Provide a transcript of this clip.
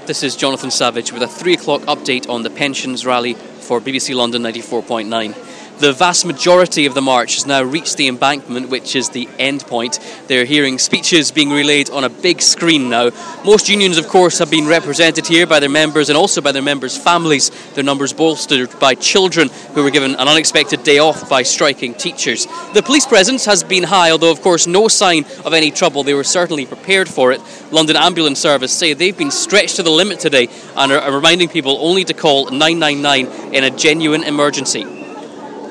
This is Jonathan Savage with a 3 o'clock update on the pensions rally for BBC London 94.9. The vast majority of the march has now reached the embankment, which is the end point. They're hearing speeches being relayed on a big screen now. Most unions, of course, have been represented here by their members and also by their members' families, their numbers bolstered by children who were given an unexpected day off by striking teachers. The police presence has been high, although, of course, no sign of any trouble. They were certainly prepared for it. London Ambulance Service say they've been stretched to the limit today and are reminding people only to call 999 in a genuine emergency.